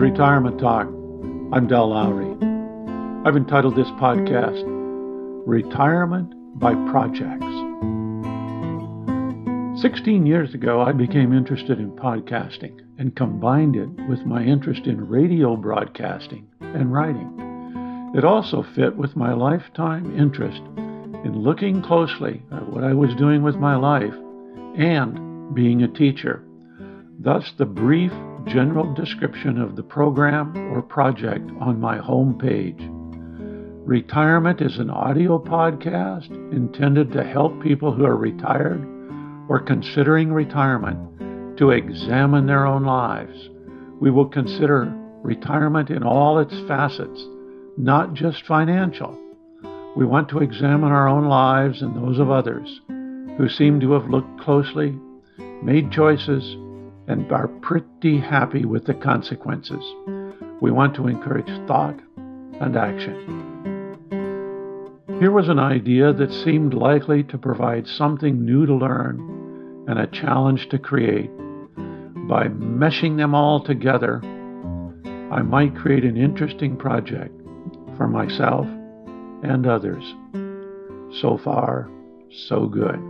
Retirement Talk. I'm Del Lowry. I've entitled this podcast, Retirement by Projects. 16 years ago, I became interested in podcasting and combined it with my interest in radio broadcasting and writing. It also fit with my lifetime interest in looking closely at what I was doing with my life and being a teacher. Thus, the brief general description of the program or project on my homepage. Retirement is an audio podcast intended to help people who are retired or considering retirement to examine their own lives. We will consider retirement in all its facets, not just financial. We want to examine our own lives and those of others who seem to have looked closely, made choices, and are pretty happy with the consequences. We want to encourage thought and action. Here was an idea that seemed likely to provide something new to learn and a challenge to create. By meshing them all together, I might create an interesting project for myself and others. So far, so good.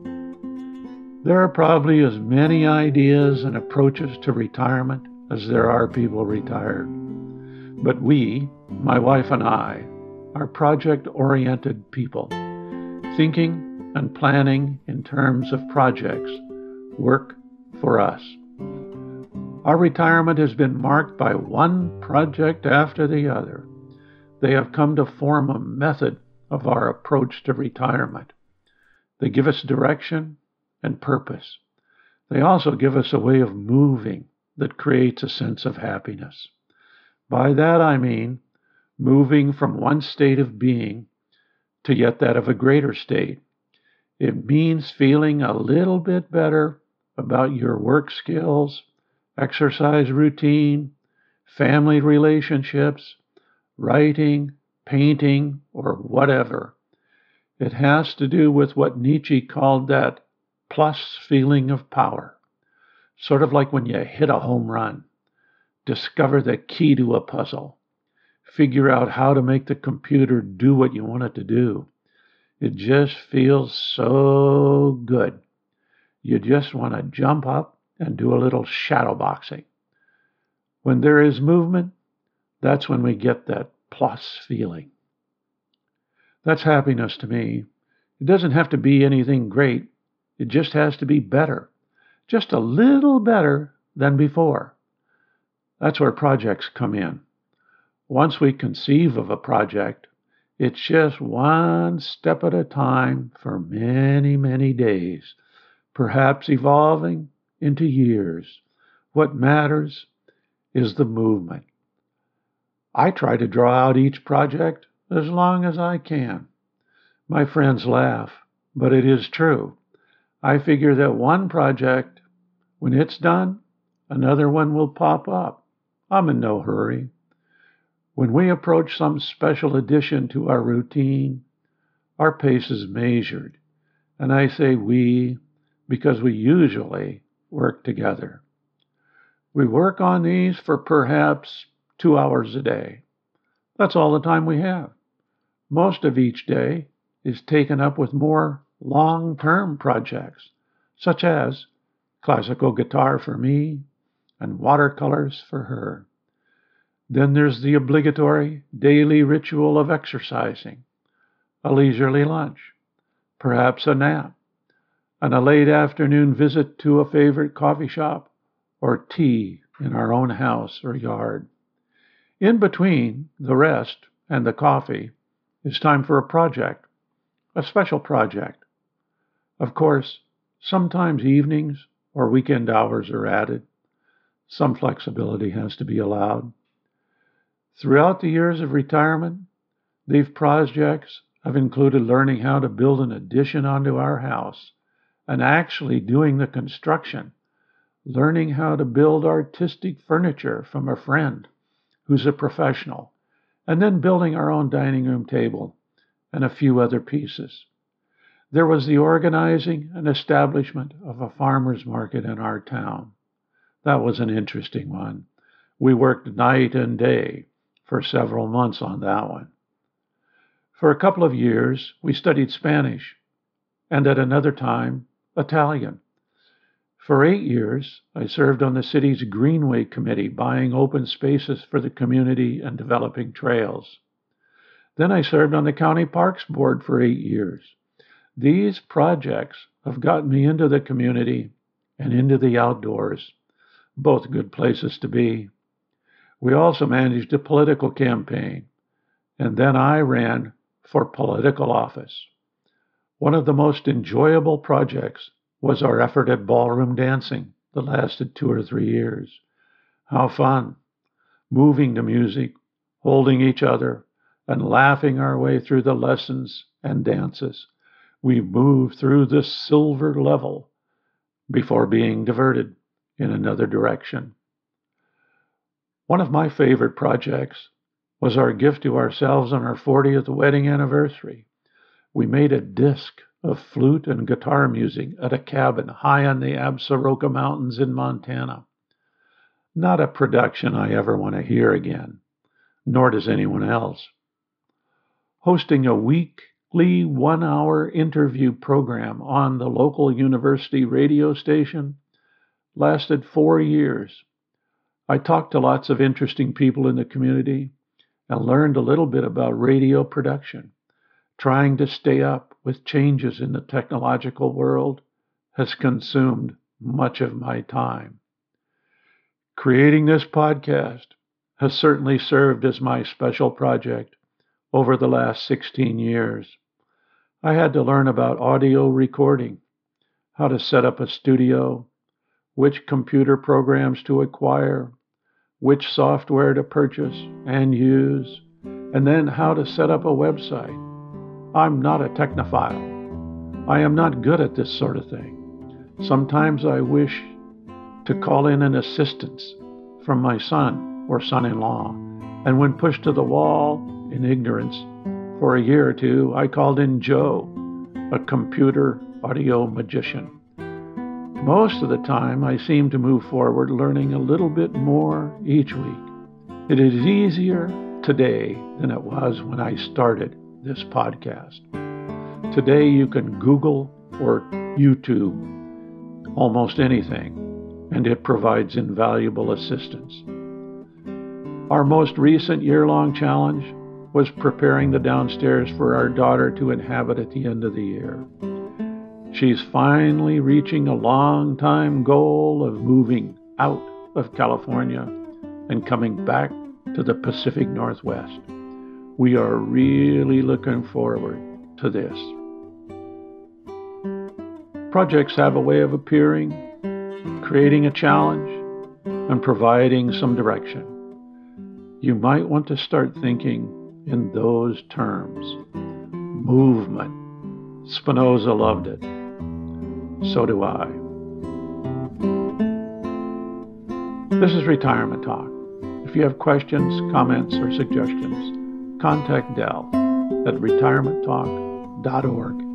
There are probably as many ideas and approaches to retirement as there are people retired. But we, my wife and I, are project-oriented people. Thinking and planning in terms of projects work for us. Our retirement has been marked by one project after the other. They have come to form a method of our approach to retirement. They give us direction and purpose. They also give us a way of moving that creates a sense of happiness. By that I mean moving from one state of being to yet that of a greater state. It means feeling a little bit better about your work skills, exercise routine, family relationships, writing, painting, or whatever. It has to do with what Nietzsche called that plus feeling of power. Sort of like when you hit a home run, discover the key to a puzzle, figure out how to make the computer do what you want it to do. It just feels so good. You just want to jump up and do a little shadow boxing. When there is movement, that's when we get that plus feeling. That's happiness to me. It doesn't have to be anything great. It just has to be better, just a little better than before. That's where projects come in. Once we conceive of a project, it's just one step at a time for many, many days, perhaps evolving into years. What matters is the movement. I try to draw out each project as long as I can. My friends laugh, but it is true. I figure that one project, when it's done, another one will pop up. I'm in no hurry. When we approach some special addition to our routine, our pace is measured. And I say we because we usually work together. We work on these for perhaps 2 hours a day. That's all the time we have. Most of each day is taken up with more long-term projects, such as classical guitar for me and watercolors for her. Then there's the obligatory daily ritual of exercising, a leisurely lunch, perhaps a nap, and a late afternoon visit to a favorite coffee shop or tea in our own house or yard. In between the rest and the coffee is time for a project, a special project. Of course, sometimes evenings or weekend hours are added. Some flexibility has to be allowed. Throughout the years of retirement, these projects have included learning how to build an addition onto our house and actually doing the construction, learning how to build artistic furniture from a friend who's a professional, and then building our own dining room table and a few other pieces. There was the organizing and establishment of a farmer's market in our town. That was an interesting one. We worked night and day for several months on that one. For a couple of years, we studied Spanish, and at another time, Italian. For 8 years, I served on the city's Greenway Committee, buying open spaces for the community and developing trails. Then I served on the County Parks Board for 8 years. These projects have gotten me into the community and into the outdoors, both good places to be. We also managed a political campaign, and then I ran for political office. One of the most enjoyable projects was our effort at ballroom dancing that lasted 2 or 3 years. How fun! Moving to music, holding each other, and laughing our way through the lessons and dances. We moved through the silver level before being diverted in another direction. One of my favorite projects was our gift to ourselves on our 40th wedding anniversary. We made a disc of flute and guitar music at a cabin high on the Absaroka Mountains in Montana. Not a production I ever want to hear again, nor does anyone else. Hosting a weekly 1-hour interview program on the local university radio station lasted 4 years. I talked to lots of interesting people in the community and learned a little bit about radio production. Trying to stay up with changes in the technological world has consumed much of my time. Creating this podcast has certainly served as my special project over the last 16 years. I had to learn about audio recording, how to set up a studio, which computer programs to acquire, which software to purchase and use, and then how to set up a website. I'm not a technophile. I am not good at this sort of thing. Sometimes I wish to call in an assistance from my son or son-in-law, and when pushed to the wall in ignorance for a year or two, I called in Joe, a computer audio magician. Most of the time, I seem to move forward learning a little bit more each week. It is easier today than it was when I started this podcast. Today, you can Google or YouTube almost anything, and it provides invaluable assistance. Our most recent year-long challenge was preparing the downstairs for our daughter to inhabit at the end of the year. She's finally reaching a long-time goal of moving out of California and coming back to the Pacific Northwest. We are really looking forward to this. Projects have a way of appearing, creating a challenge, and providing some direction. You might want to start thinking in those terms. Movement. Spinoza loved it. So do I. This is Retirement Talk. If you have questions, comments, or suggestions, contact Del at retirementtalk.org.